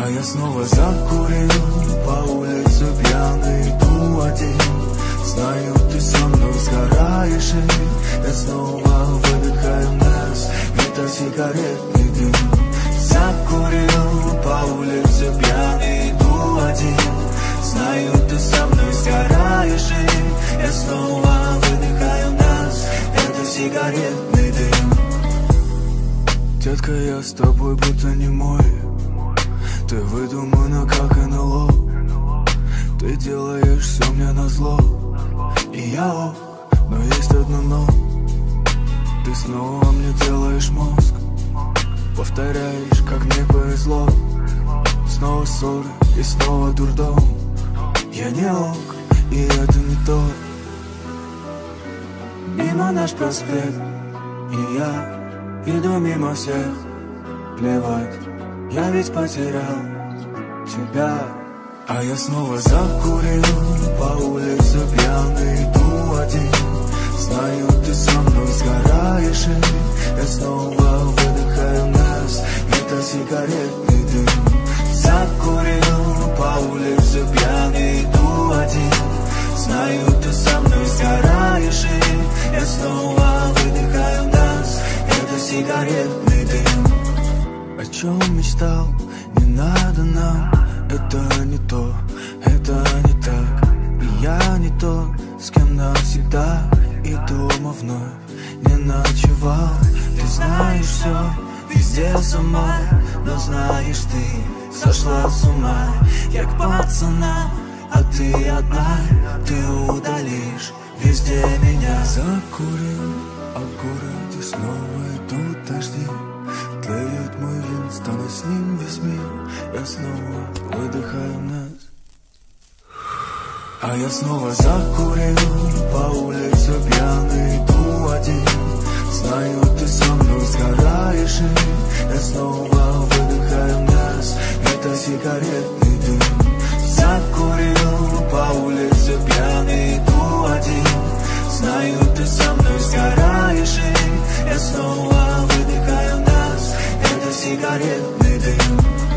А я снова закурил, по улице пьяный, иду один. Знаю, ты со мной сгораешь, и я снова выдыхаю нас. Это сигаретный дым. Закурил, по улице пьяный, иду один. Знаю, ты со мной сгораешь, и я снова выдыхаю нас. Это сигаретный дым. Детка, я с тобой будто не мой. Ты выдумана, как НЛО. Ты делаешь все мне назло. И я ок, но есть одно но. Ты снова мне делаешь мозг. Повторяешь, как мне повезло. Снова ссоры и снова дурдом. Я не ок, и это не то. Мимо наш проспект, и я иду мимо всех. Плевать, я ведь потерял тебя. А я снова закурил, по улице пьяный, иду один. Знаю, ты со мной сгораешь, и я снова выдыхаю нас. Это сигаретный дым. Закурил, по улице пьяный, иду один. Знаю, ты со мной сгораешь, и я снова выдыхаю нас. Это сигаретный дым. О чем мечтал, не надо нам. Это не то, это не так. И я не то, с кем навсегда. И дома вновь не ночевал. Ты знаешь все, везде сама. Но знаешь, ты сошла с ума. Я к пацанам, а ты одна. Ты удалишь везде меня. Закурил, а в городе снова идут дожди. Тлеет мой Винстон, а с ним весь мир. Я снова выдыхаю нас. А я снова закурил, по улице пьяный, иду один. Знаю, ты со мной сгораешь, и я снова выдыхаю нас. Это сигаретный дым. Закурил, по улице пьяный, иду один. Знаю, ты со мной сгораешь, и я снова выдыхаю нас. Это сигаретный дым.